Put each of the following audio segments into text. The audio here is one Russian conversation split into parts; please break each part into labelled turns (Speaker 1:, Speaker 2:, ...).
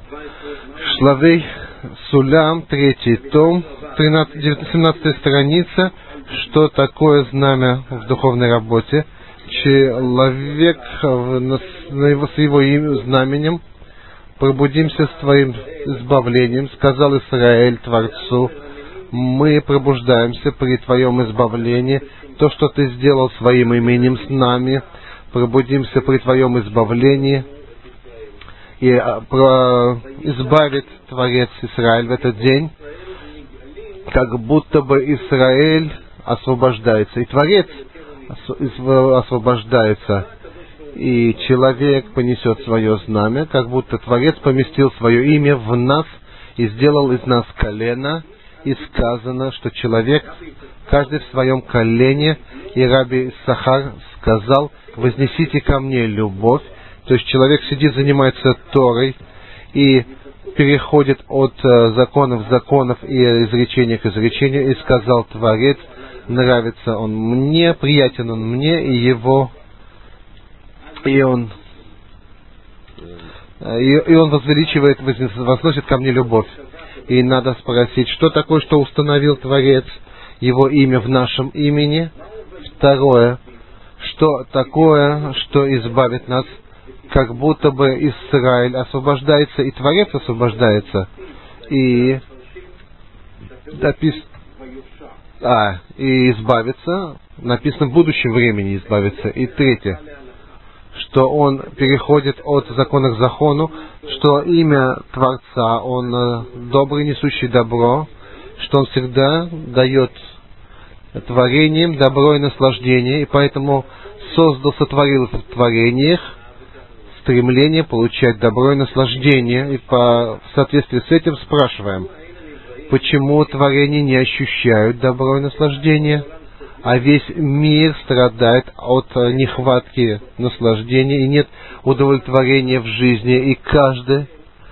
Speaker 1: Шлавей Сулям, 3 том, 17 страница. Что такое знамя в духовной работе? Человек с его знаменем пробудимся с твоим избавлением, сказал Израиль Творцу. Мы пробуждаемся при твоем избавлении. То, что ты сделал своим именем с нами, пробудимся при твоем избавлении. И избавит Творец Израиль в этот день, как будто бы Израиль освобождается, и Творец освобождается, и человек понесет свое знамя, как будто Творец поместил свое имя в нас и сделал из нас колено, и сказано, что человек, каждый в своем колене, и Раби Исахар сказал: вознесите ко мне любовь. То есть человек сидит, занимается Торой и переходит от законов к законам и изречения к изречению, и сказал Творец: нравится он мне, приятен он мне, и он возвеличивает, возносит ко мне любовь. И надо спросить, что такое, что установил Творец, его имя в нашем имени. Второе, что такое, что избавит нас, как будто бы Израиль освобождается, и Творец освобождается, и и избавится, написано в будущем времени избавится. И третье, что он переходит от закона к закону, что имя Творца, он добрый, несущий добро, что он всегда дает творениям добро и наслаждение, и поэтому сотворил в творениях стремление получать добро и наслаждение. И в соответствии с этим спрашиваем, почему творения не ощущают добро и наслаждение, а весь мир страдает от нехватки наслаждения, и нет удовлетворения в жизни. И каждый,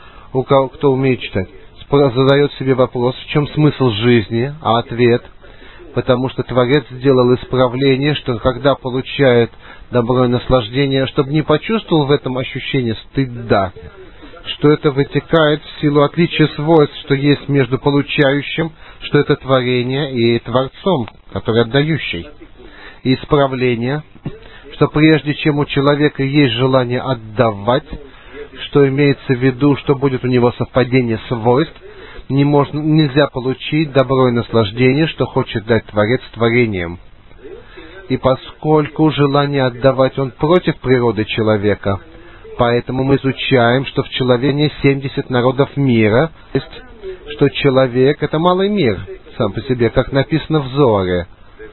Speaker 1: кто умеет читать, задает себе вопрос, в чем смысл жизни, а ответ: потому что Творец сделал исправление, что когда получает добро и наслаждение, чтобы не почувствовал в этом ощущение стыда, что это вытекает в силу отличия свойств, что есть между получающим, что это творение, и Творцом, который отдающий. И исправление, что прежде чем у человека есть желание отдавать, что имеется в виду, что будет у него совпадение свойств, нельзя получить добро и наслаждение, что хочет дать Творец творением. И поскольку желание отдавать, он против природы человека, поэтому мы изучаем, что в человеке 70 народов мира, то есть, что человек — это малый мир сам по себе, как написано в Зоре.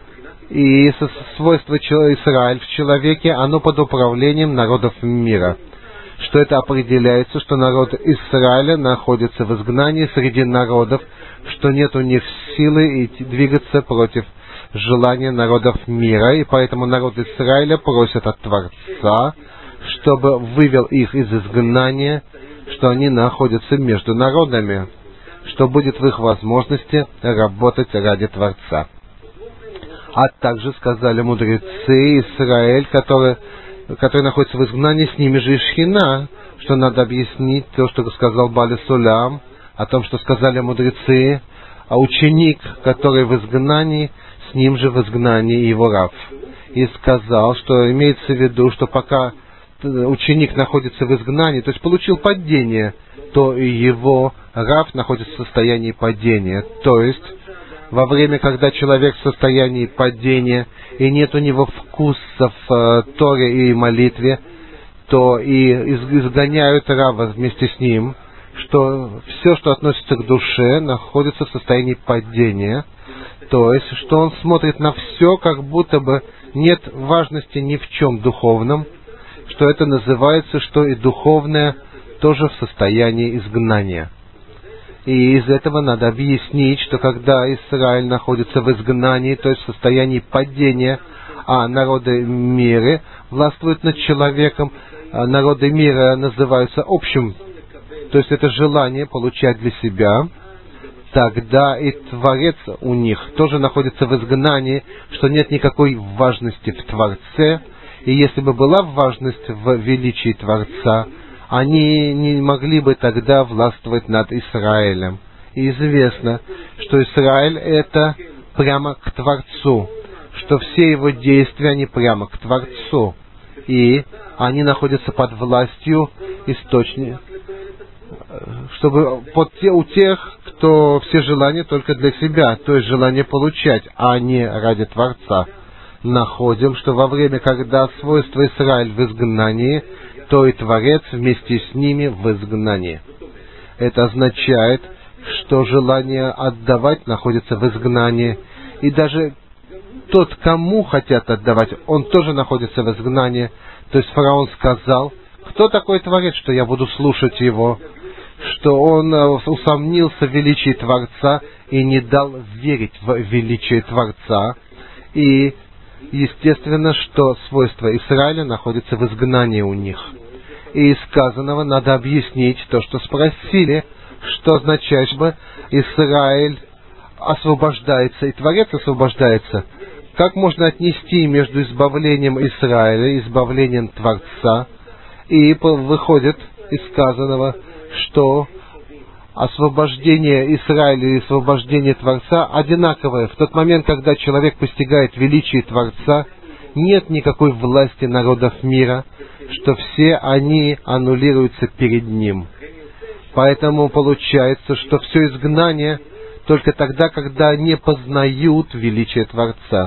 Speaker 1: И свойство Израиль в человеке, оно под управлением народов мира. Что это определяется, что народ Израиля находится в изгнании среди народов, что нет у них силы двигаться против желания народов мира, и поэтому народ Израиля просит от Творца, чтобы вывел их из изгнания, что они находятся между народами, что будет в их возможности работать ради Творца. А также сказали мудрецы: Израиль, который находится в изгнании, с ними же и Шхина, что надо объяснить то, что сказал Бали Сулям, о том, что сказали мудрецы, а ученик, который в изгнании, с ним же в изгнании его рав. И сказал, что имеется в виду, что пока ученик находится в изгнании, то есть получил падение, то и его рав находится в состоянии падения. То есть во время, когда человек в состоянии падения, и нет у него вкуса в Торе и молитве, то и изгоняют рава вместе с ним, что все, что относится к душе, находится в состоянии падения. То есть, что он смотрит на все, как будто бы нет важности ни в чем духовном, что это называется, что и духовное тоже в состоянии изгнания. И из этого надо объяснить, что когда Израиль находится в изгнании, то есть в состоянии падения, а народы мира властвуют над человеком, а народы мира называются общим, то есть это желание получать для себя, тогда и Творец у них тоже находится в изгнании, что нет никакой важности в Творце, и если бы была важность в величии Творца, они не могли бы тогда властвовать над Израилем. И известно, что Израиль — это прямо к Творцу, что все его действия, они прямо к Творцу. И они находятся под властью источника, чтобы у тех, кто все желания только для себя, то есть желание получать, а не ради Творца. Находим, что во время, когда свойство Израиль в изгнании, то и Творец вместе с ними в изгнании. Это означает, что желание отдавать находится в изгнании, и даже тот, кому хотят отдавать, он тоже находится в изгнании. То есть фараон сказал: кто такой Творец, что я буду слушать его? Что он усомнился в величии Творца и не дал верить в величие Творца. И естественно, что свойство Израиля находится в изгнании у них. И из сказанного надо объяснить то, что спросили, что означает, что Израиль освобождается и Творец освобождается. Как можно отнести между избавлением Израиля и избавлением Творца? И выходит из сказанного, что освобождение Израиля и освобождение Творца одинаковое. В тот момент, когда человек постигает величие Творца, нет никакой власти народов мира, что все они аннулируются перед ним. Поэтому получается, что все изгнание только тогда, когда не познают величие Творца.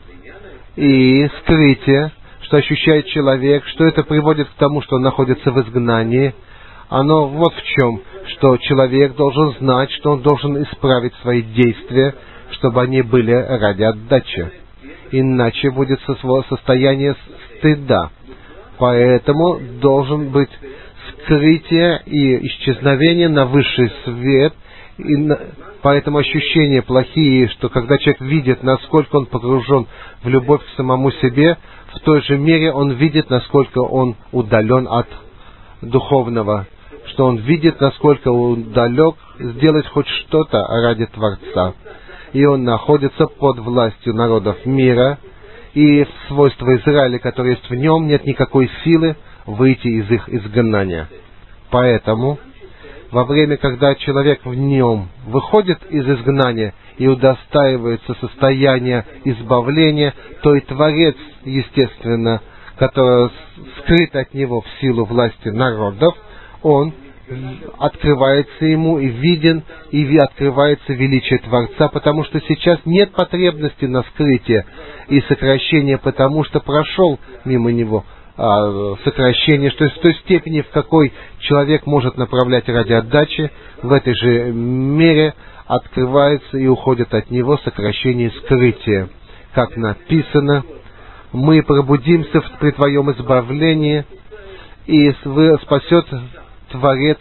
Speaker 1: И скрытие, что ощущает человек, что это приводит к тому, что он находится в изгнании, оно вот в чем, что человек должен знать, что он должен исправить свои действия, чтобы они были ради отдачи. Иначе будет состояние стыда. Поэтому должен быть скрытие и исчезновение на высший свет. И поэтому ощущения плохие, что когда человек видит, насколько он погружен в любовь к самому себе, в той же мере он видит, насколько он удален от духовного, что он видит, насколько он далек сделать хоть что-то ради Творца. И он находится под властью народов мира, и свойства Израиля, которые есть в нем, нет никакой силы выйти из их изгнания. Поэтому во время, когда человек в нем выходит из изгнания и удостаивается состояния избавления, то и Творец, естественно, который скрыт от него в силу власти народов, он открывается ему и виден, и открывается величие Творца, потому что сейчас нет потребности на скрытие и сокращение, потому что прошел мимо него сокращение, что в той степени, в какой человек может направлять ради отдачи, в этой же мере открывается и уходит от него сокращение и скрытие. Как написано: мы пробудимся при Твоем избавлении, и спасет Творец,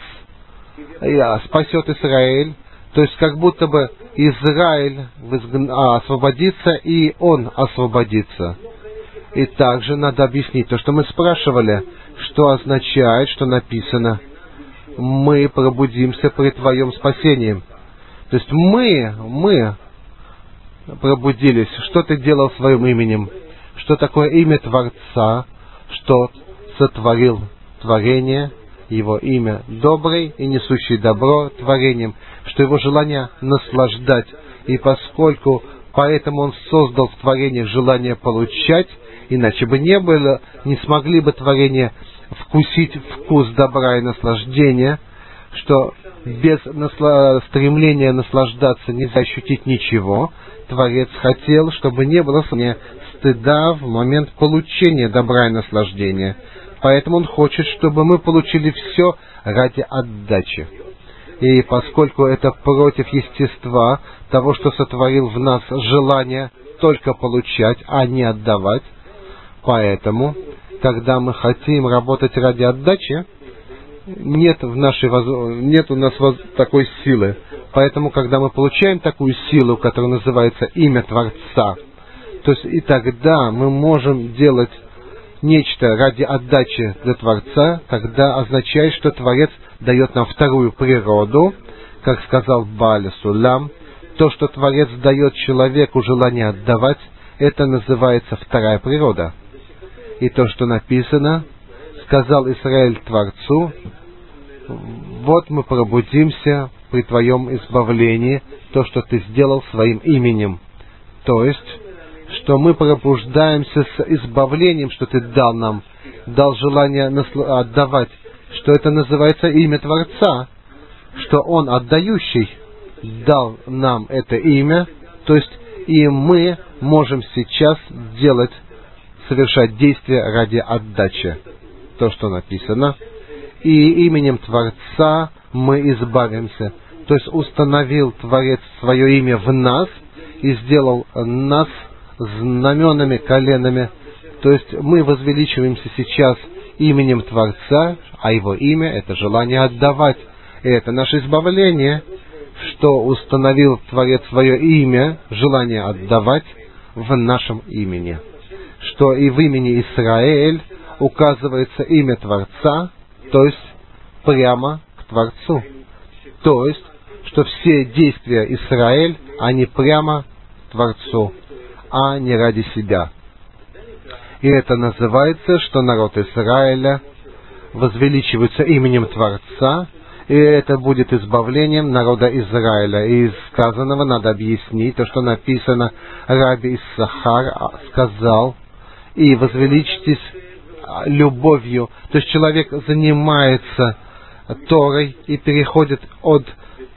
Speaker 1: спасет Израиль. То есть как будто бы Израиль освободится, и он освободится. И также надо объяснить то, что мы спрашивали, что означает, что написано: мы пробудимся при Твоем спасении. То есть мы пробудились. Что Ты делал своим именем? Что такое имя Творца? Что сотворил творение, Его имя добрый и несущий добро творением, что Его желание наслаждать. И поэтому Он создал в творениях желание получать, иначе бы не смогли бы творения вкусить вкус добра и наслаждения, что без стремления наслаждаться нельзя ощутить ничего. Творец хотел, чтобы не было стыда в момент получения добра и наслаждения. Поэтому Он хочет, чтобы мы получили все ради отдачи. И поскольку это против естества того, что сотворил в нас желание только получать, а не отдавать, поэтому, когда мы хотим работать ради отдачи, нет у нас такой силы. Поэтому, когда мы получаем такую силу, которая называется имя Творца, то есть и тогда мы можем делать нечто ради отдачи для Творца, тогда означает, что Творец дает нам вторую природу, как сказал Бааль Сулам. То, что Творец дает человеку желание отдавать, это называется вторая природа. И то, что написано, сказал Израиль Творцу: вот мы пробудимся при Твоем избавлении, то, что Ты сделал своим именем. То есть, что мы пробуждаемся с избавлением, что Ты дал нам, дал желание отдавать, что это называется имя Творца, что Он отдающий дал нам это имя, то есть и мы можем сейчас совершать действия ради отдачи, то, что написано, и именем Творца мы избавимся, то есть установил Творец свое имя в нас и сделал нас знаменами, коленами, то есть мы возвеличиваемся сейчас именем Творца, а Его имя — это желание отдавать, и это наше избавление, что установил Творец свое имя, желание отдавать в нашем имени, что и в имени Исраэль указывается имя Творца, то есть прямо к Творцу, то есть, что все действия Израиль, они прямо к Творцу, а не ради себя. И это называется, что народ Израиля возвеличивается именем Творца, и это будет избавлением народа Израиля. И из сказанного надо объяснить то, что написано: Раби Иссахар сказал: и возвеличьтесь любовью. То есть человек занимается Торой и переходит от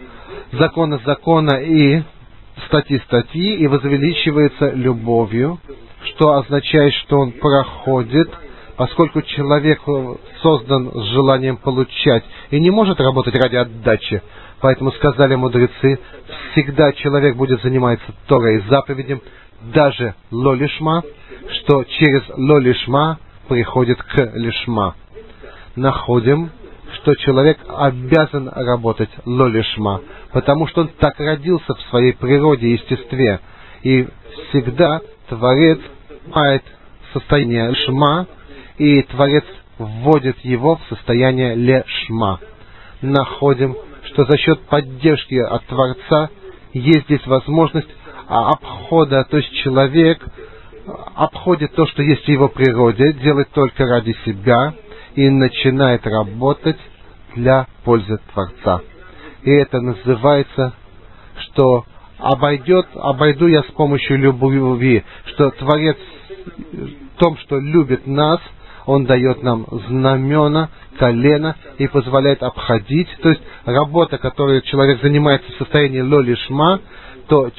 Speaker 1: закона и статьи и возвеличивается любовью, что означает, что он проходит, поскольку человек создан с желанием получать и не может работать ради отдачи. Поэтому сказали мудрецы, всегда человек будет заниматься Торой и заповедям, даже ло-лишма, что через ло-лишма приходит к лишма. Находим, что человек обязан работать ло-лишма, потому что он так родился в своей природе и естестве. И всегда Творец знает состояние лишма, и Творец вводит его в состояние лешма. Находим, что за счет поддержки от Творца есть здесь возможность обхода, то есть человек обходит то, что есть в его природе, делает только ради себя и начинает работать для пользы Творца. И это называется, что обойду я с помощью любви, что Творец в том, что любит нас, Он дает нам знамена, колено и позволяет обходить. То есть работа, которой человек занимается в состоянии ло-лишма, то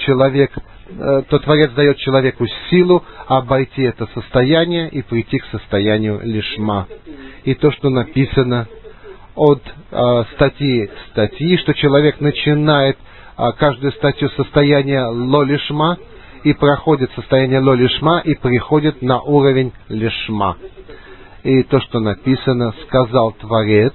Speaker 1: Творец дает человеку силу обойти это состояние и прийти к состоянию лишма. И то, что написано от статьи, что человек начинает каждую статью состояния ло-лишма и проходит состояние ло-лишма и приходит на уровень лишма. И то, что написано, сказал Творец: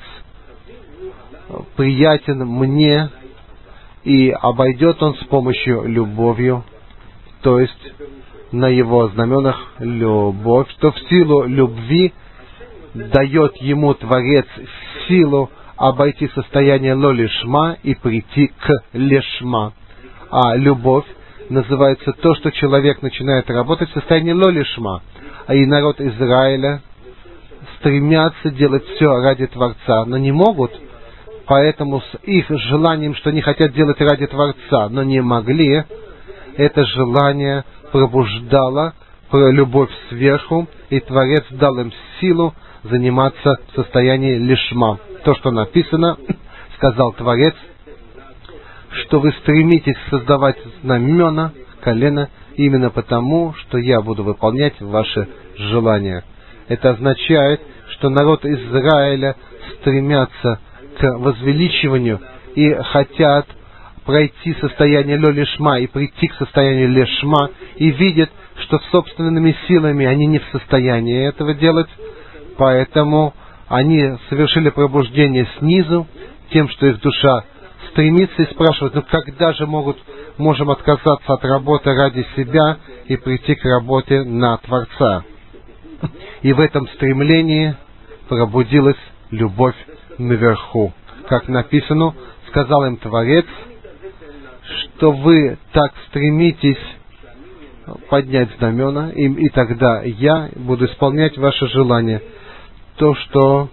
Speaker 1: приятен мне, и обойдет он с помощью любовью, то есть на его знаменах любовь, что в силу любви дает ему Творец силу обойти состояние ло-лишма и прийти к лешма. А любовь называется то, что человек начинает работать в состоянии ло-лишма. И народ Израиля стремятся делать все ради Творца, но не могут, поэтому с их желанием, что они хотят делать ради Творца, но не могли, это желание пробуждало любовь сверху, и Творец дал им силу заниматься в состоянии лишма. То, что написано, сказал Творец, что вы стремитесь создавать знамена, колено, именно потому, что я буду выполнять ваши желания. Это означает, что народ Израиля стремятся к возвеличиванию и хотят пройти состояние ло-лишма и прийти к состоянию лешма, и видят, что собственными силами они не в состоянии этого делать, поэтому они совершили пробуждение снизу, тем, что их душа стремится и спрашивает: когда же можем отказаться от работы ради себя и прийти к работе на Творца? И в этом стремлении пробудилась любовь наверху. Как написано, сказал им Творец, что вы так стремитесь поднять знамена, и тогда я буду исполнять ваши желания. то, что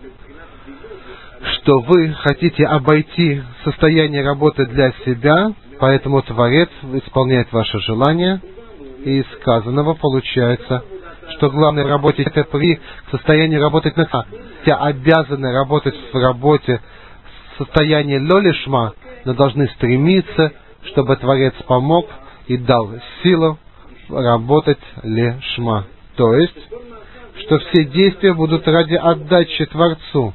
Speaker 1: вы хотите обойти состояние работы для себя, поэтому Творец исполняет ваше желание, и из сказанного получается, что главное в работе это при состоянии работать на себя. Те обязаны работать в работе в состоянии лолишма, но должны стремиться, чтобы Творец помог и дал силу работать лешма. То есть, что все действия будут ради отдачи Творцу.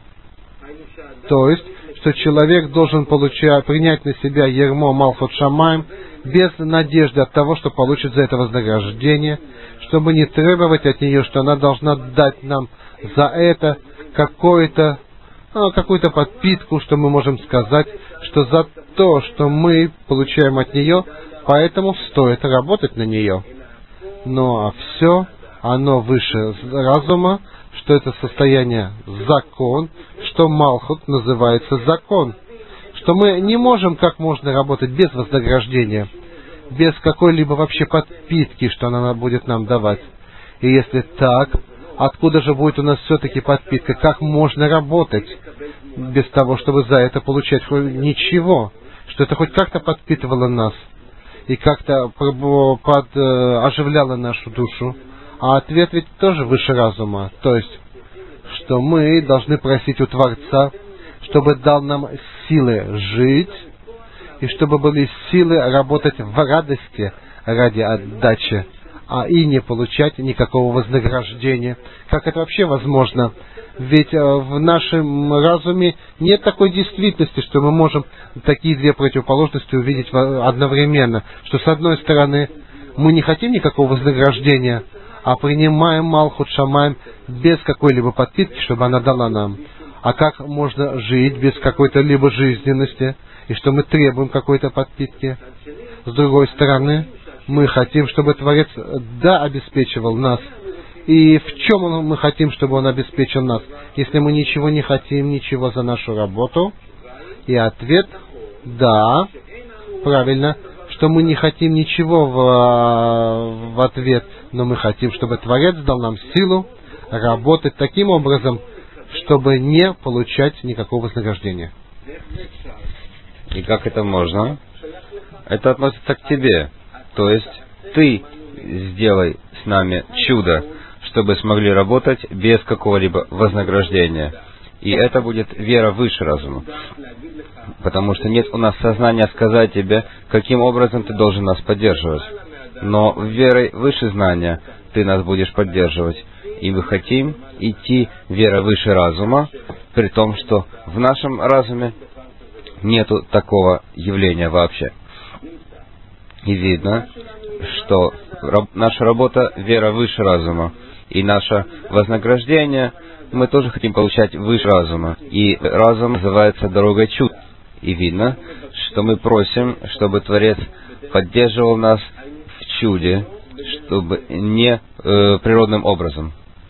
Speaker 1: То есть, что человек должен принять на себя ярмо Малхут Шамаим без надежды от того, что получит за это вознаграждение, чтобы не требовать от нее, что она должна дать нам за это какую-то подпитку, что мы можем сказать, что за то, что мы получаем от нее, поэтому стоит работать на нее. Ну а все, оно выше разума, что это состояние закон, что Малхут называется закон, что мы не можем как можно работать без вознаграждения, без какой-либо вообще подпитки, что она будет нам давать. И если так, откуда же будет у нас все-таки подпитка? Как можно работать без того, чтобы за это получать ничего? Что это хоть как-то подпитывало нас и как-то оживляло нашу душу. А ответ ведь тоже выше разума. То есть, что мы должны просить у Творца, чтобы дал нам силы жить, и чтобы были силы работать в радости ради отдачи, и не получать никакого вознаграждения. Как это вообще возможно? Ведь в нашем разуме нет такой действительности, что мы можем такие две противоположности увидеть одновременно. Что с одной стороны мы не хотим никакого вознаграждения, а принимаем Малхут Шамаим без какой-либо подпитки, чтобы она дала нам. А как можно жить без какой-то либо жизненности, и что мы требуем какой-то подпитки? С другой стороны, мы хотим, чтобы Творец обеспечивал нас. И в чем мы хотим, чтобы Он обеспечил нас? Если мы ничего не хотим, ничего за нашу работу. И ответ – да, правильно, что мы не хотим ничего в ответ, но мы хотим, чтобы Творец дал нам силу работать таким образом, чтобы не получать никакого вознаграждения.
Speaker 2: И как это можно? Это относится к тебе. То есть ты сделай с нами чудо, чтобы смогли работать без какого-либо вознаграждения. И это будет вера выше разума. Потому что нет у нас сознания сказать тебе, каким образом ты должен нас поддерживать. Но верой выше знания ты нас будешь поддерживать. И мы хотим идти вера выше разума, при том, что в нашем разуме нету такого явления вообще. И видно, что наша работа вера выше разума. И наше вознаграждение мы тоже хотим получать выше разума. И разум называется дорогой чуд. И видно, что мы просим, чтобы Творец поддерживал нас в чуде, чтобы не природным образом.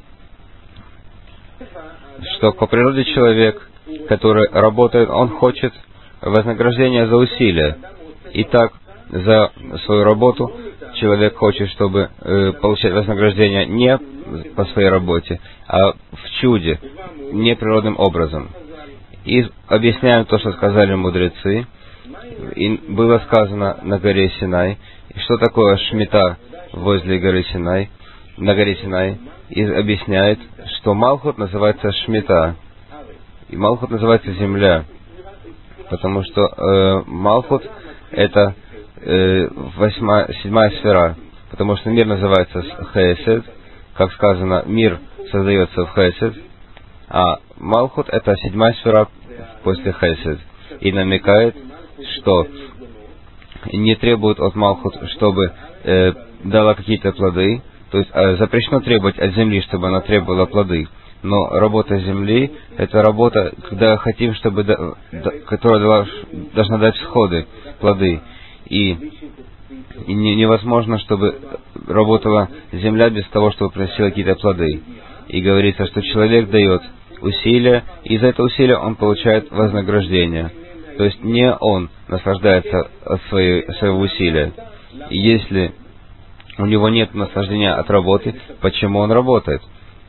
Speaker 2: Что по природе человек, который работает, он хочет вознаграждения за усилия. И так, за свою работу человек хочет, чтобы получать вознаграждение не по своей работе, а в чуде, неприродным образом. И объясняем то, что сказали мудрецы. И было сказано на горе Синай. И что такое шмита возле горы Синай, на горе Синай? И объясняет, что Малхут называется шмита. И Малхут называется земля. Потому что Малхут это седьмая сфера. Потому что мир называется Хесед. Как сказано, мир создается в Хесед. А Малхут это седьмая сфера после Хесед. И намекает, что не требует от Малхут, чтобы дала какие-то плоды. То есть запрещено требовать от земли, чтобы она требовала плоды. Но работа земли это работа, когда хотим, чтобы которая должна дать всходы, плоды. И невозможно, чтобы работала земля без того, чтобы приносила какие-то плоды. И говорится, что человек дает усилия, и за это усилие он получает вознаграждение. То есть не он наслаждается от своего усилия. И если у него нет наслаждения от работы, почему он работает?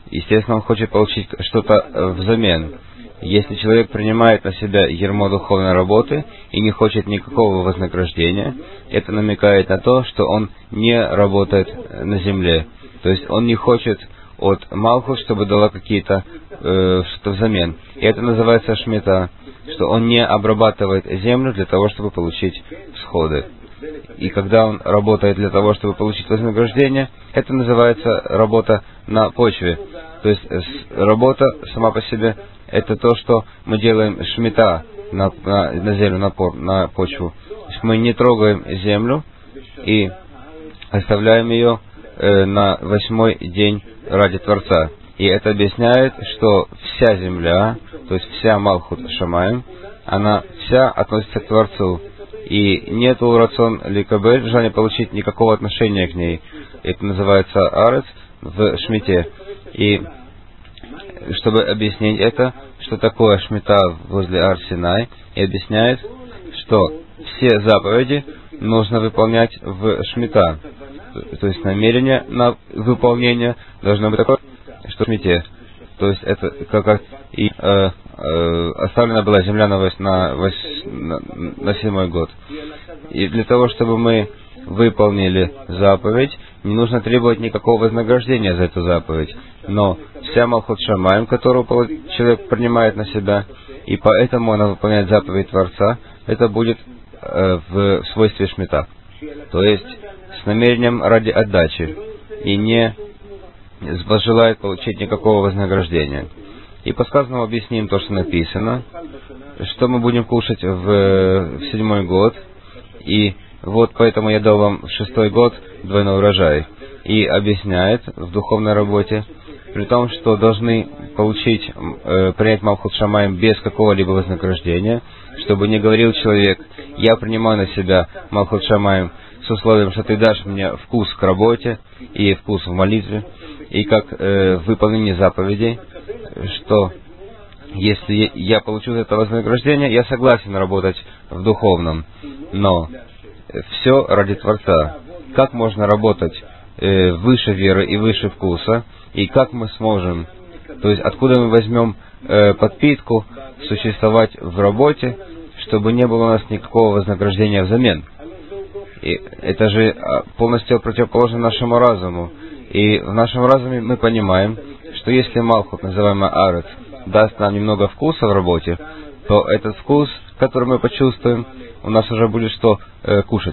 Speaker 2: естественно, он хочет получить что-то взамен. Если человек принимает на себя ярмо духовной работы и не хочет никакого вознаграждения, это намекает на то, что он не работает на земле. То есть он не хочет от Малхут, чтобы дала какие-то что-то взамен. И это называется шмита, что он не обрабатывает землю для того, чтобы получить всходы. И когда он работает для того, чтобы получить вознаграждение, это называется работа на почве. То есть работа сама по себе — это то, что мы делаем шмита на землю, на почву. То есть мы не трогаем землю и оставляем ее на 8-й день ради Творца. И это объясняет, что вся земля, то есть вся Малхут Шамаим, она вся относится к Творцу. И нету рацион ликабель, желания получить никакого отношения к ней. Это называется арец в шмите. И чтобы объяснить это, что такое шмита возле Ар-Синай, и объясняет, что все заповеди нужно выполнять в шмита. То есть намерение на выполнение должно быть такое, что в шмите. То есть это как и оставлена была земля на 7-й год. И для того, чтобы мы выполнили заповедь, не нужно требовать никакого вознаграждения за эту заповедь. Но вся Малхут Шамаим, которую человек принимает на себя, и поэтому она выполняет заповедь Творца, это будет в свойстве шмита. То есть с намерением ради отдачи. И не желает получить никакого вознаграждения. И по сказанному объясним то, что написано, что мы будем кушать в 7-й год, и вот поэтому я дал вам в 6-й год двойной урожай. И объясняет в духовной работе, при том, что должны принять Малхут Шамаим без какого-либо вознаграждения, чтобы не говорил человек: я принимаю на себя Малхут Шамаим с условием, что ты дашь мне вкус к работе и вкус в молитве, и как выполнение заповедей, что если я получу это вознаграждение, я согласен работать в духовном, но все ради Творца. Как можно работать выше веры и выше вкуса, и как мы сможем, то есть откуда мы возьмем подпитку существовать в работе, чтобы не было у нас никакого вознаграждения взамен. И это же полностью противоположно нашему разуму. И в нашем разуме мы понимаем, что если Малхут, называемый Арец, даст нам немного вкуса в работе, то этот вкус, который мы почувствуем, у нас уже будет что кушать.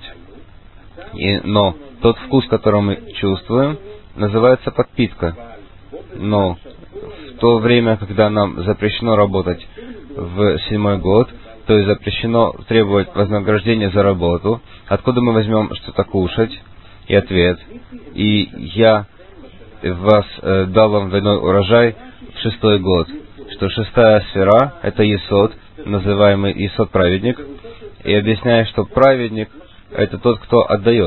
Speaker 2: Но тот вкус, который мы чувствуем, называется подпитка. Но в то время, когда нам запрещено работать в 7-й год, то есть запрещено требовать вознаграждения за работу, откуда мы возьмем что-то кушать? И ответ: и я вас дал вам двойной урожай в 6-й год, что 6-я сфера — это Есод, называемый Есод праведник, и объясняет, что праведник — это тот, кто отдает.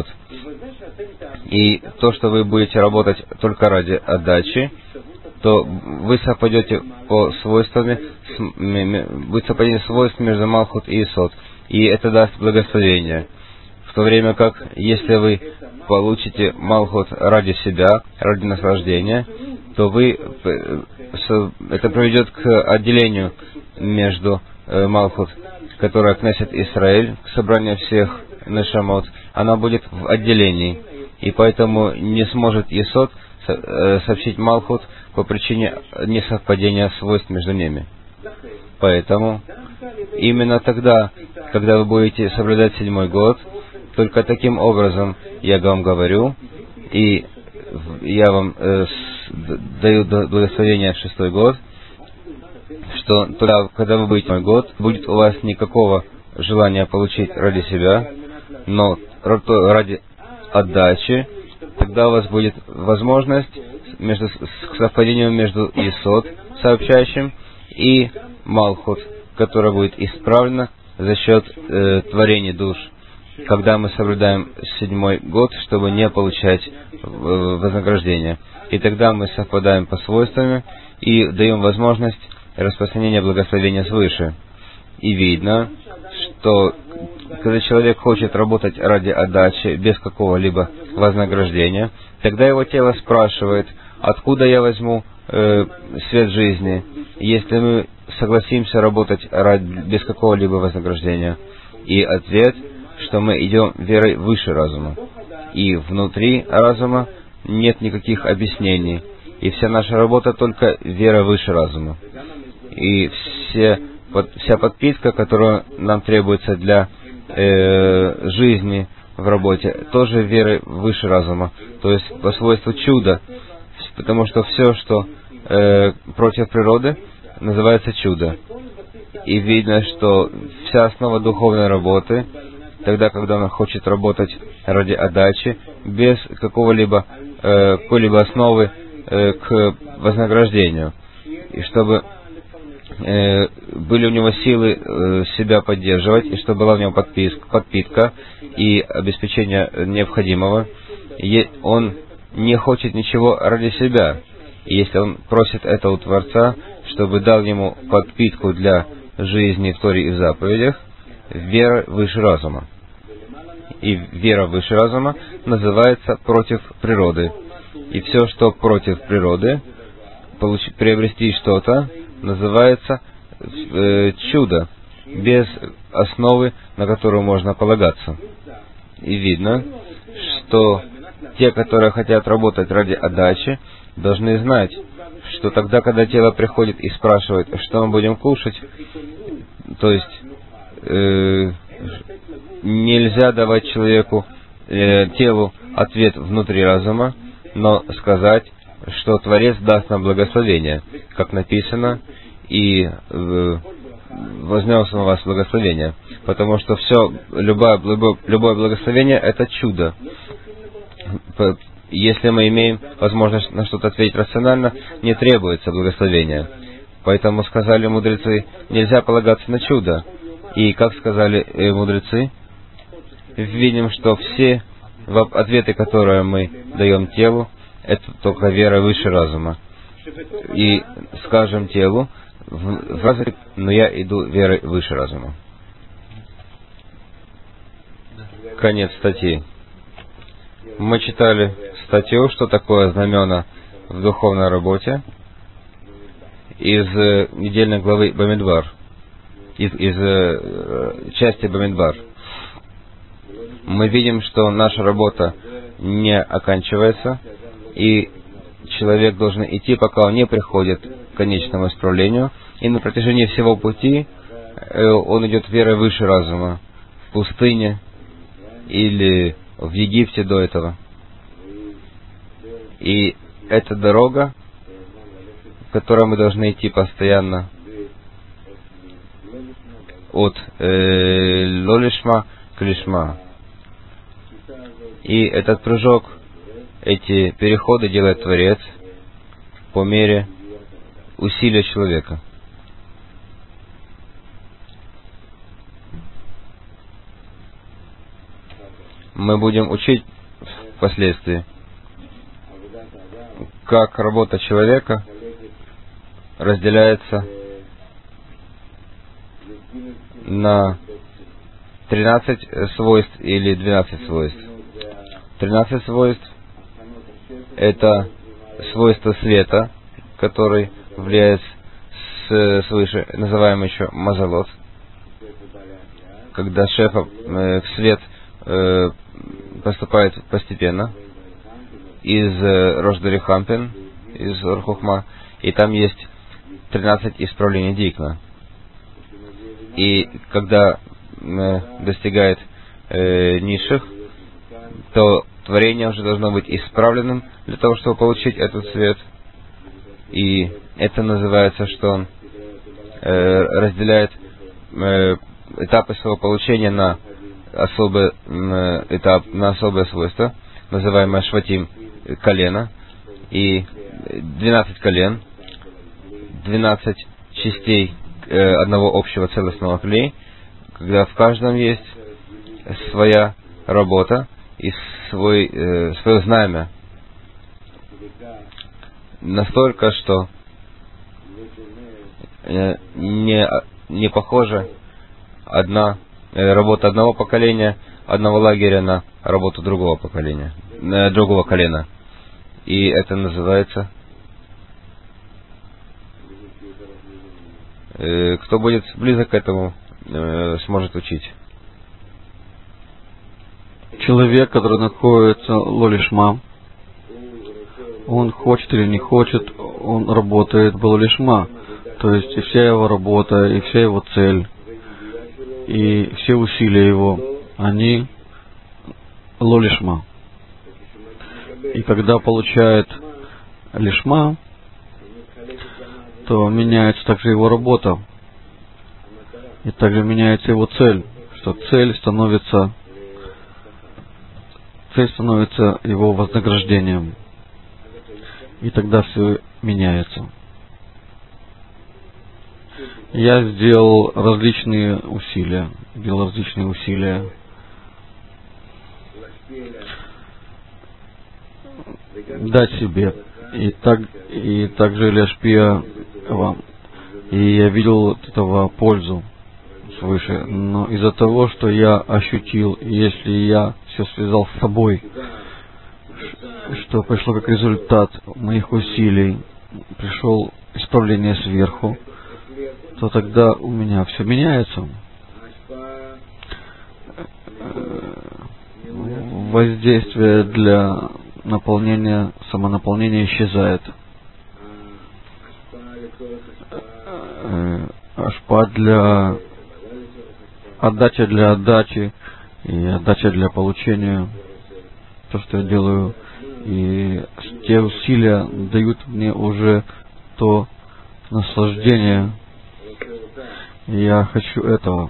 Speaker 2: И то, что вы будете работать только ради отдачи, то вы совпадете по свойствам, будет совпадение свойств между Малхут и Есод, и это даст благословение. В то время как, если вы получите Малхут ради себя, ради наслаждения, то это приведет к отделению между Малхут, которая Кнесет Исраэль, к собранию всех Нешамот, она будет в отделении, и поэтому не сможет Есод сообщить Малхут по причине несовпадения свойств между ними. Поэтому именно тогда, когда вы будете соблюдать 7-й год, только таким образом я вам говорю, и я вам даю благословение в 6-й год, что тогда, когда вы будете 7-й год, будет у вас никакого желания получить ради себя, но ради отдачи, тогда у вас будет возможность к совпадению между Есод, сообщающим, и Малхут, которая будет исправлена за счет творения душ, когда мы соблюдаем 7-й год, чтобы не получать вознаграждение. И тогда мы совпадаем по свойствам и даем возможность распространения благословения свыше. И видно, что когда человек хочет работать ради отдачи без какого-либо вознаграждения, тогда его тело спрашивает: откуда я возьму свет жизни, если мы согласимся работать без какого-либо вознаграждения. И ответ, что мы идем верой выше разума. И внутри разума нет никаких объяснений. И вся наша работа только вера выше разума. И вся подпитка, которая нам требуется для жизни в работе, тоже верой выше разума. То есть по свойству чуда. Потому что все, что против природы, называется чудо. И видно, что вся основа духовной работы, тогда, когда он хочет работать ради отдачи, без какой-либо основы к вознаграждению. И чтобы были у него силы себя поддерживать, и чтобы была у него подпитка и обеспечение необходимого. Он не хочет ничего ради себя. И если он просит это у Творца, чтобы дал ему подпитку для жизни в Торе и в заповедях, вера выше разума. И вера выше разума называется против природы. И все, что против природы, приобрести что-то, называется чудо, без основы, на которую можно полагаться. И видно, что те, которые хотят работать ради отдачи, должны знать, что тогда, когда тело приходит и спрашивает, что мы будем кушать, то есть нельзя давать человеку, телу ответ внутри разума, но сказать, что Творец даст нам благословение, как написано, и вознес на вас благословение, потому что любое благословение — это чудо. Если мы имеем возможность на что-то ответить рационально, не требуется благословения. Поэтому сказали мудрецы, нельзя полагаться на чудо. И как сказали мудрецы, видим, что все ответы, которые мы даем телу, это только вера выше разума. И скажем телу, но я иду верой выше разума. Конец статьи. Мы читали статью, что такое знамена в духовной работе, из недельной главы Бамидбар, из части Бамидбар. Мы видим, что наша работа не оканчивается, и человек должен идти, пока он не приходит к конечному исправлению, и на протяжении всего пути он идет верой выше разума, в пустыне или в Египте до этого. И это дорога, в которой мы должны идти постоянно, от лолишма к лишма. И этот прыжок, эти переходы делает Творец по мере усилия человека. Мы будем учить впоследствии, как работа человека разделяется на 13 свойств или 12 свойств. 13 свойств — это свойства света, который влияет свыше, называемый еще мазалот, когда шефа в свет поступает постепенно из Рождари Хампин, из Орхухма, и там есть 13 исправлений Дикна. И когда достигает низших, то творение уже должно быть исправленным для того, чтобы получить этот свет. И это называется, что он разделяет этапы своего получения на особый этап, на особое свойство, называемое шватим, колено, и 12 колен, 12 частей одного общего целостного клей, когда в каждом есть своя работа и свое знамя. Настолько, что не похожа работа одного поколения, одного лагеря на работу другого поколения, другого колена. И это называется Кто будет близок к этому, сможет учить.
Speaker 3: Человек, который находится лолишма, он хочет или не хочет, он работает балолишма. То есть и вся его работа, и вся его цель, и все усилия его, они лолишма. И когда получает лишма, то меняется также его работа. И также меняется его цель, что цель становится его вознаграждением. И тогда все меняется. Я сделал различные усилия. Дать себе. И также Ляшпия вам. И я видел от этого пользу свыше. Но из-за того, что я ощутил, если я все связал с собой, что пришло как результат моих усилий, пришел исправление сверху, то тогда у меня все меняется. Воздействие для наполнения, самонаполнения исчезает. Ашпа для отдачи и отдача для получения, то, что я делаю, и те усилия дают мне уже то наслаждение. И я хочу этого.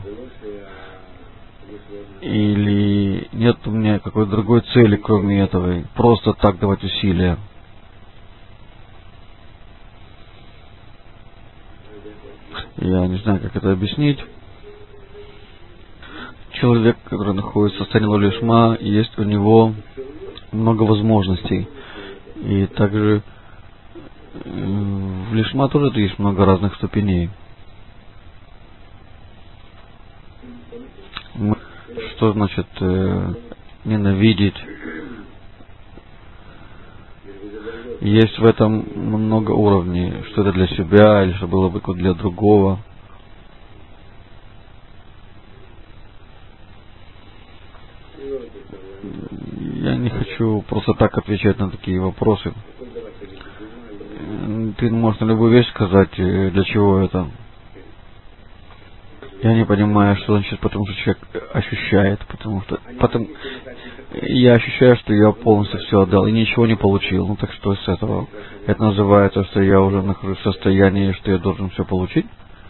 Speaker 3: Или нет у меня какой-то другой цели, кроме этого, просто так давать усилия. Я не знаю, как это объяснить. Человек, который находится в состоянии лолишма, есть у него много возможностей. И также в лишма тоже есть много разных ступеней. Что значит ненавидеть? Есть в этом много уровней. Что это для себя, или что было бы для другого. Я не хочу просто так отвечать на такие вопросы. Ты можешь на любую вещь сказать, для чего это. Я не понимаю, что значит, потому что человек ощущает, я ощущаю, что я полностью все отдал и ничего не получил. Ну так что с этого? Это называется, что я уже нахожусь в состоянии, что я должен все получить?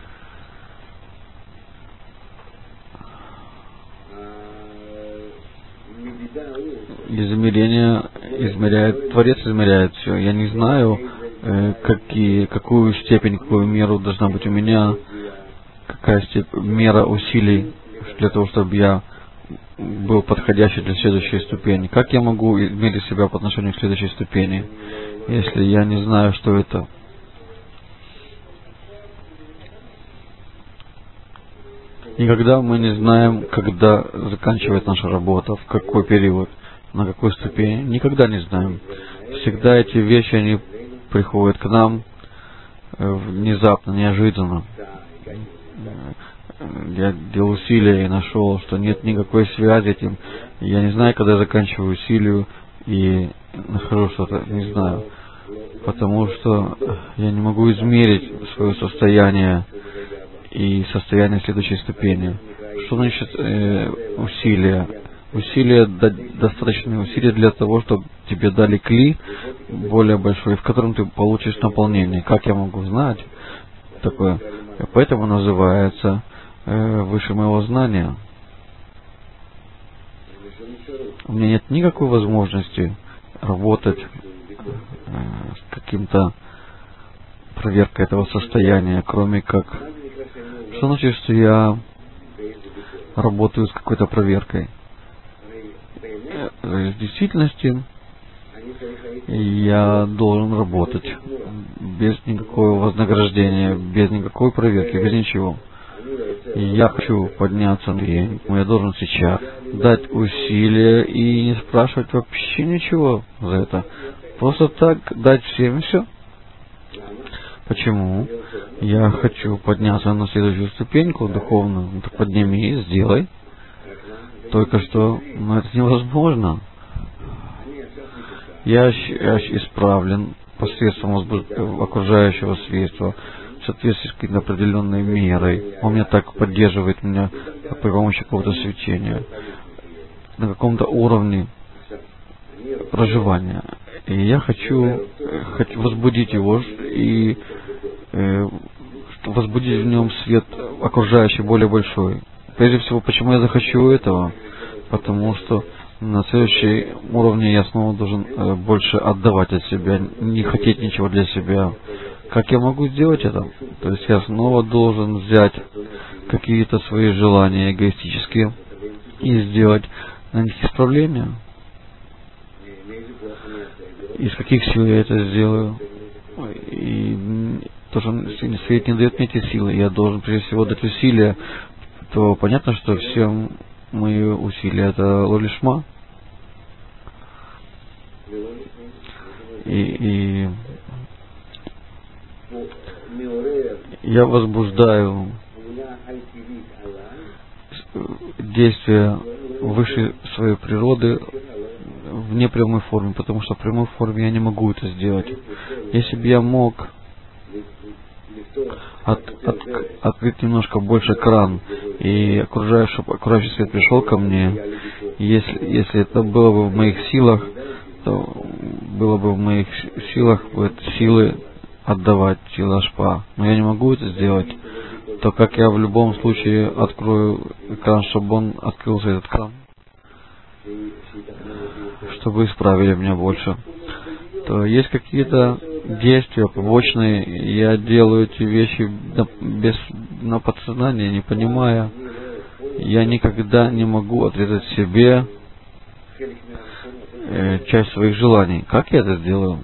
Speaker 3: Творец измеряет все. Я не знаю, какую степень, какую меру должна быть у меня, какая мера усилий для того, чтобы я был подходящий для следующей ступени. Как я могу измерить себя по отношению к следующей ступени, если я не знаю, что это? Никогда мы не знаем, когда заканчивается наша работа, в какой период, на какой ступени. Никогда не знаем. Всегда эти вещи, они приходят к нам внезапно, неожиданно. Я делал усилия и нашел, что нет никакой связи этим. Я не знаю, когда я заканчиваю усилию и нахожу что-то, не знаю. Потому что я не могу измерить свое состояние и состояние следующей ступени. Что значит усилия? Достаточные усилия для того, чтобы тебе дали кли более большой, в котором ты получишь наполнение. Как я могу знать такое? Поэтому называется выше моего знания. У меня нет никакой возможности работать с каким-то проверкой этого состояния, кроме как... Что значит, что я работаю с какой-то проверкой? В действительности я должен работать без никакого вознаграждения, без никакой проверки, без ничего. Я хочу подняться на день, я должен сейчас дать усилия и не спрашивать вообще ничего за это. Просто так дать всем все. Почему? Я хочу подняться на следующую ступеньку духовную. Ну, так подними и сделай. Только что, это невозможно. Я исправлен посредством окружающего света, в соответствии с какой-то определенной мерой. Он меня так поддерживает меня при помощи какого-то свечения на каком-то уровне проживания. И я хочу возбудить его и возбудить в нем свет окружающий более большой. Прежде всего, почему я захочу этого? Потому что на следующем уровне я снова должен больше отдавать от себя, не хотеть ничего для себя. Как я могу сделать это? То есть я снова должен взять какие-то свои желания эгоистические и сделать на них исправление. Из каких сил я это сделаю? И то, что свет не дает мне эти силы, я должен прежде всего дать усилия, то понятно, что все мои усилия это лолишма. И я возбуждаю действия выше своей природы в непрямой форме, потому что в прямой форме я не могу это сделать. Если бы я мог открыть немножко больше кран, и окружающий свет пришел ко мне, если это было бы в моих силах, то было бы в моих силах силы отдавать силы Ашпа. Но я не могу это сделать, то как я в любом случае открою кран, чтобы он открылся, этот кран, чтобы исправили меня больше. То есть какие-то действия побочные, я делаю эти вещи на подсознание, не понимая. Я никогда не могу отрезать себе часть своих желаний. Как я это сделаю?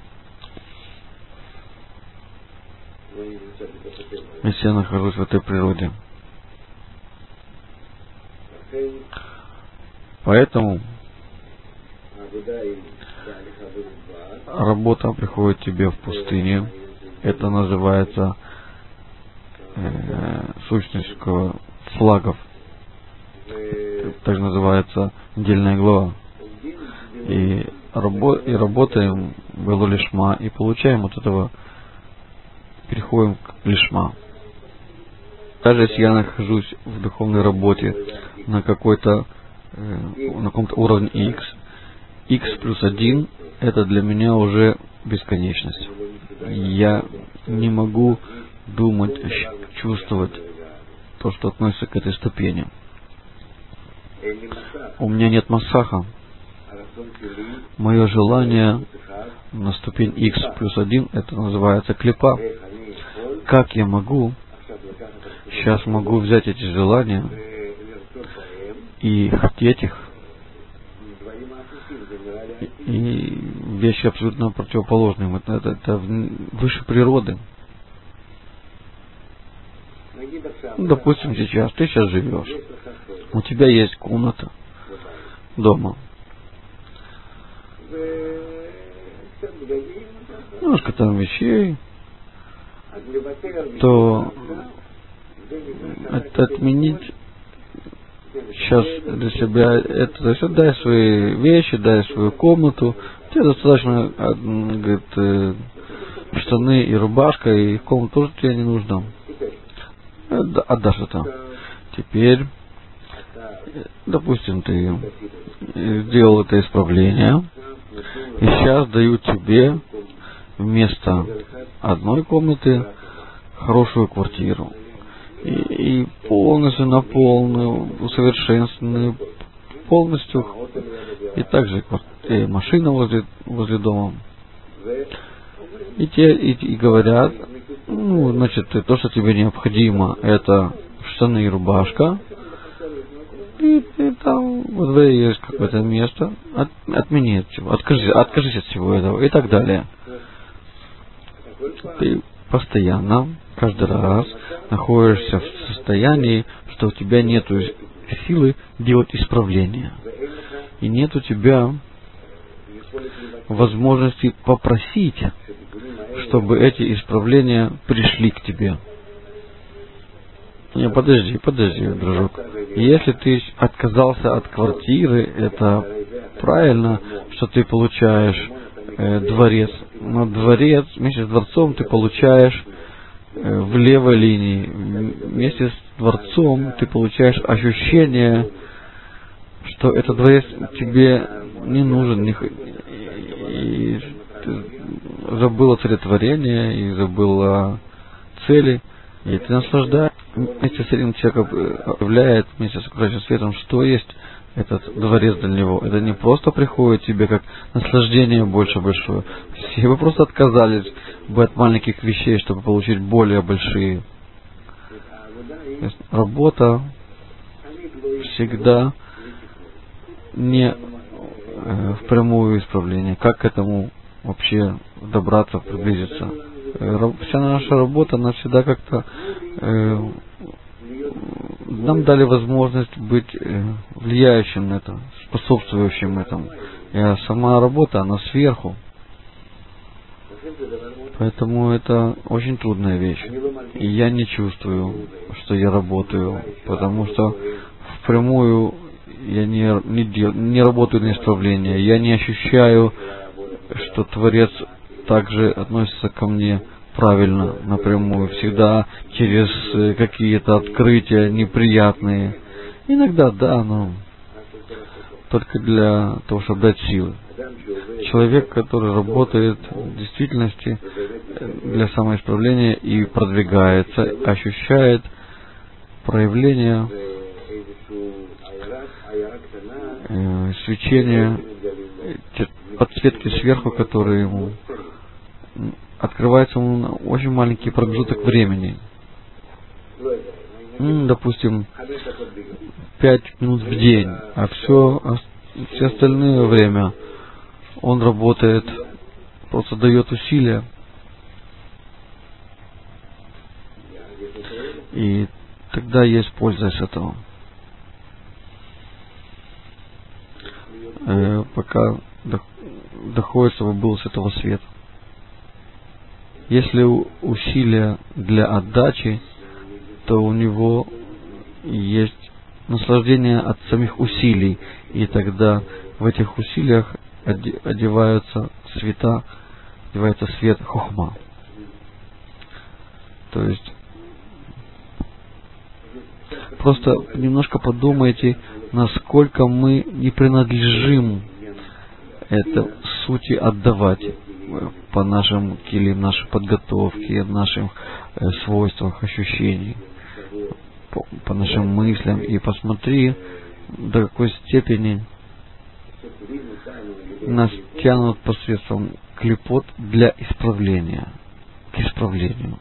Speaker 3: Если я нахожусь в этой природе. Поэтому работа приходит тебе в пустыне. Это называется сущность флагов. Так называется недельная глава. И работаем в лишма, и получаем от этого, переходим к лишма. Даже если я нахожусь в духовной работе на каком-то уровне x плюс 1, это для меня уже бесконечность. Я не могу думать, чувствовать то, что относится к этой ступени. У меня нет массаха. Мое желание на ступень x плюс 1, это называется клипа. Как я могу взять эти желания и хотеть их, и вещи абсолютно противоположные. Это выше природы. Допустим, ты сейчас живешь. У тебя есть комната дома. Немножко там вещей. То отменить сейчас для себя это, то есть дай свои вещи, дай свою комнату. Тебе достаточно, говорит, штаны и рубашка, и комната тоже тебе не нужна. Отдашь это. Теперь, допустим, ты сделал это исправление, и сейчас дают тебе вместо одной комнаты хорошую квартиру. И полностью наполненную, усовершенствованную, полностью. И также и машина возле дома. И говорят, значит, то, что тебе необходимо, это штаны и рубашка. И там во дворе есть какое-то место. Отмени от всего, откажись от всего этого и так далее. Ты постоянно, каждый раз находишься в состоянии, что у тебя нет силы делать исправления. И нет у тебя возможности попросить чтобы эти исправления пришли к тебе. Не, подожди, дружок. Если ты отказался от квартиры, это правильно, что ты получаешь дворец. Но дворец вместе с дворцом ты получаешь в левой линии. Вместе с дворцом ты получаешь ощущение, что этот дворец тебе не нужен, и ты забыл о царетворении, и забыл о цели, и ты наслаждаешься. Вместе с этим человек объявляет, вместе с окружающим светом, что есть этот дворец для него. Это не просто приходит тебе как наслаждение большое. Все бы просто отказались бы от маленьких вещей, чтобы получить более большие. То есть работа всегда не впрямую исправление. Как к этому вообще добраться, приблизиться? Вся наша работа, она всегда как-то нам дали возможность быть влияющим на это, способствующим этому. И сама работа, она сверху. Поэтому это очень трудная вещь. И я не чувствую, что я работаю, потому что впрямую я не работаю на исправление. Я не ощущаю, что Творец также относится ко мне правильно, напрямую, всегда через какие-то открытия неприятные. Иногда да, но только для того, чтобы дать силы. Человек, который работает в действительности для самоисправления и продвигается, ощущает проявление свечения, подсветки сверху, которые ему открывается ему на очень маленький промежуток времени. Допустим, 5 минут в день, а все остальное время он работает, просто дает усилия. И тогда есть польза с этого. Пока доходит, чтобы был с этого света. Если усилия для отдачи, то у него есть наслаждение от самих усилий, и тогда в этих усилиях одевается свет хохма. То есть просто немножко подумайте, насколько мы не принадлежим это сути отдавать по нашим килим, нашей подготовке, нашим свойствах, ощущений, по нашим мыслям. И посмотри, до какой степени нас тянут посредством клипот для исправления, к исправлению.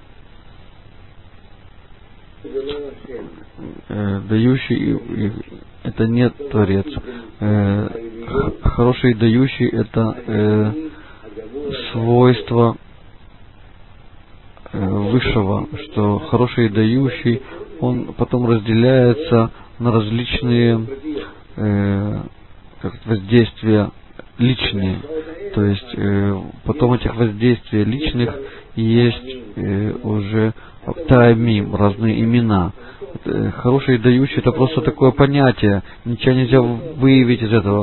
Speaker 3: Дающий это не Творец. Хороший дающий это свойство высшего, что хороший дающий, он потом разделяется на различные воздействия личные. То есть потом этих воздействий личных есть уже таамим, разные имена. Хороший дающий это просто такое понятие, ничего нельзя выявить из этого.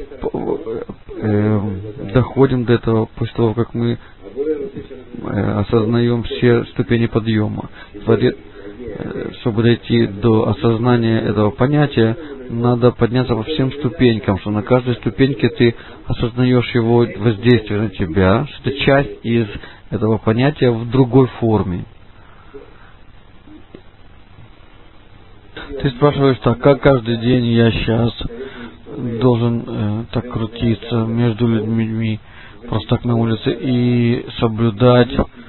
Speaker 3: Доходим до этого после того, как мы осознаем все ступени подъема. Чтобы дойти до осознания этого понятия, надо подняться по всем ступенькам, что на каждой ступеньке ты осознаешь его воздействие на тебя, что это часть из этого понятия в другой форме. Ты спрашиваешь, так как каждый день я сейчас должен так крутиться между людьми, просто так на улице, и соблюдать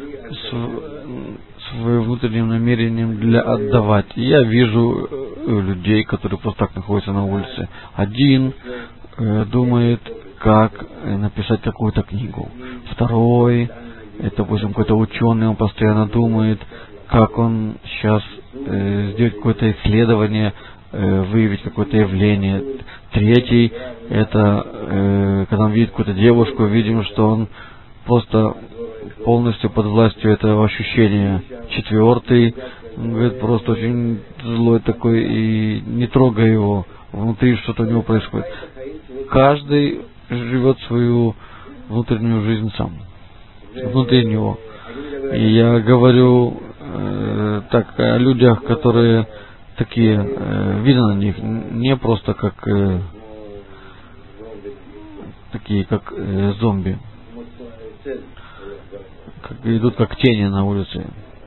Speaker 3: своим внутренним намерением для отдавать. И я вижу людей, которые просто так находятся на улице. Один думает, как написать какую-то книгу. Второй, это, допустим, какой-то ученый, он постоянно думает, как он сейчас сделать какое-то исследование, выявить какое-то явление. Третий, это когда он видит какую-то девушку, видим, что он просто полностью под властью этого ощущения. Четвертый, он говорит, просто очень злой такой, и не трогай его, внутри что-то у него происходит. Каждый живет свою внутреннюю жизнь сам, внутри него. И я говорю так о людях, которые такие, видно на них, не просто как такие, как зомби, как идут как тени на улице.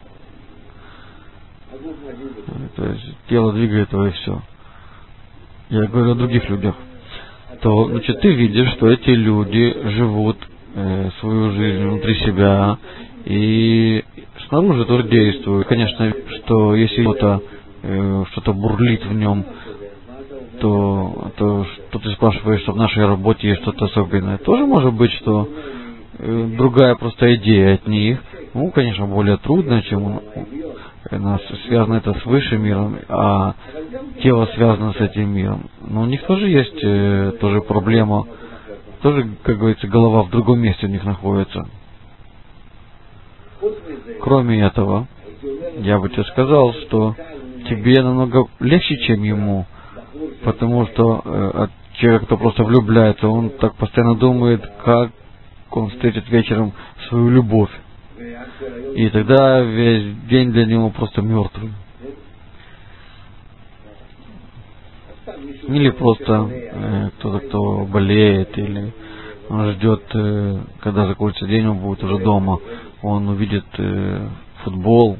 Speaker 3: То есть тело двигает его и все. Я говорю о других людях. То, значит, ты видишь, что эти люди живут свою жизнь внутри себя и снаружи тоже действуют. Конечно, что если что-то бурлит в нем, то что ты спрашиваешь, что в нашей работе есть что-то особенное. Тоже может быть, что другая просто идея от них, ну, конечно, более трудная, чем у нас связано это с высшим миром, а тело связано с этим миром. Но у них тоже есть тоже проблема, тоже, как говорится, голова в другом месте у них находится. Кроме этого, я бы тебе сказал, что тебе намного легче, чем ему, потому что человек, кто просто влюбляется, он так постоянно думает, как он встретит вечером свою любовь. И тогда весь день для него просто мертвый. Или просто кто-то, кто болеет, или он ждет, когда закончится день, он будет уже дома, он увидит футбол.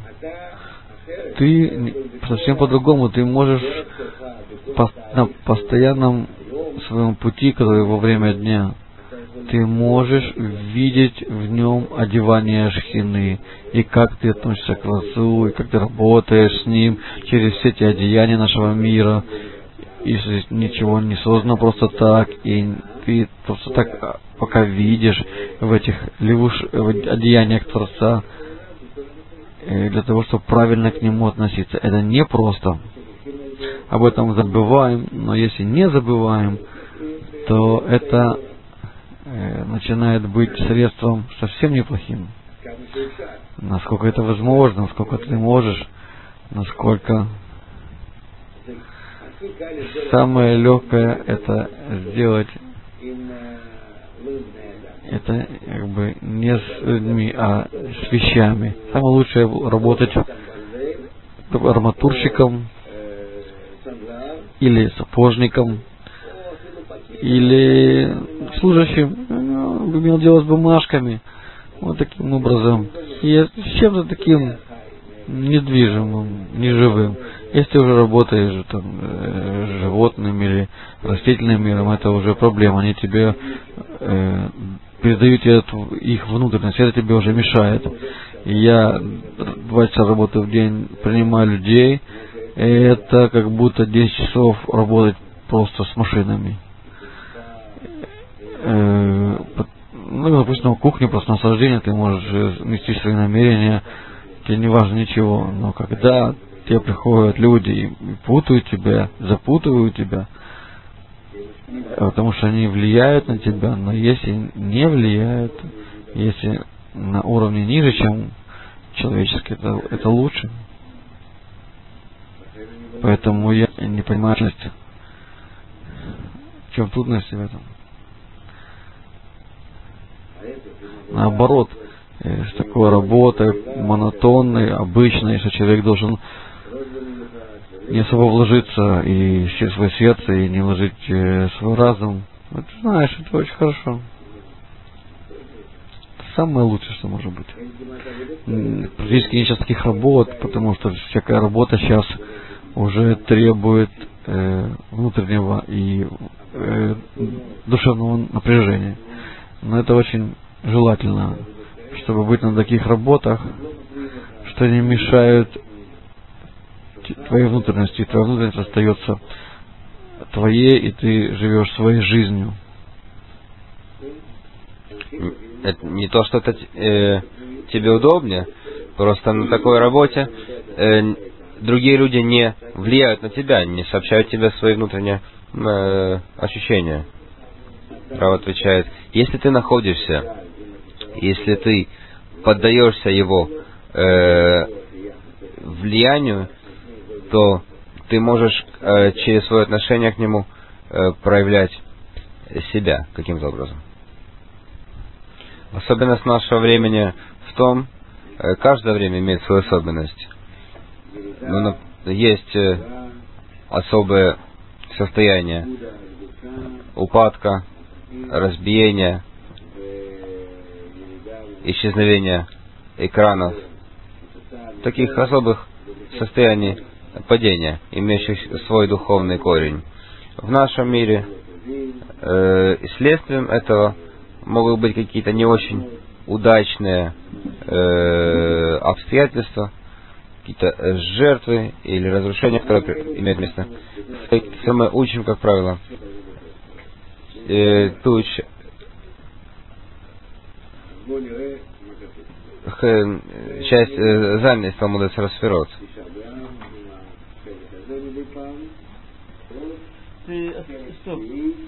Speaker 3: Ты совсем по-другому, ты можешь на постоянном своем пути, который во время дня, ты можешь видеть в нем одевание шхины, и как ты относишься к Творцу, и как ты работаешь с ним через все эти одеяния нашего мира, и ничего не создано просто так, и ты просто так пока видишь в этих одеяниях Творца, для того, чтобы правильно к нему относиться. Это не просто. Об этом забываем, но если не забываем, то это начинает быть средством совсем неплохим. Насколько это возможно, насколько ты можешь, насколько самое легкое это сделать, это как бы не с людьми, а с вещами. Самое лучшее работать арматурщиком или сапожником, или служащим, имел дело с бумажками, вот таким образом. И с чем-то таким недвижимым, неживым. Если ты уже работаешь там, с животным или растительным миром, это уже проблема. Они тебе передают их внутренность, это тебе уже мешает. И я 2 часа работаю в день, принимаю людей, и это как будто 10 часов работать просто с машинами. Ну, допустим, на кухне просто наслаждение, ты можешь нести свои намерения, тебе не важно ничего, но когда тебе приходят люди и путают тебя, запутывают тебя, потому что они влияют на тебя, но если не влияют, если на уровне ниже, чем человеческий, это лучше. Поэтому я не понимаю, в чем трудности в этом. Наоборот, с такой работой монотонной, обычной, что человек должен не особо вложиться и через свое сердце, и не вложить свой разум. Вот, знаешь, это очень хорошо. Самое лучшее, что может быть. Практически нет сейчас таких работ, потому что всякая работа сейчас уже требует внутреннего и душевного напряжения. Но это очень желательно, чтобы быть на таких работах, что не мешают твоей внутренности. И твоя внутренность остается твоей, и ты живешь своей жизнью.
Speaker 2: Это не то, что это тебе удобнее, просто на такой работе другие люди не влияют на тебя, не сообщают тебе свои внутренние ощущения. Рав отвечает, если ты поддаешься его влиянию, то ты можешь через свое отношение к нему проявлять себя каким-то образом. Особенность нашего времени в том, каждое время имеет свою особенность. Но есть особые состояния упадка, разбиения, исчезновения экранов, таких особых состояний падения, имеющих свой духовный корень. В нашем мире следствием этого могут быть какие-то не очень удачные обстоятельства, какие-то жертвы или разрушения, которые имеют место. Все мы учим, как правило, ту часть Зальной из Талмуда Сефирот.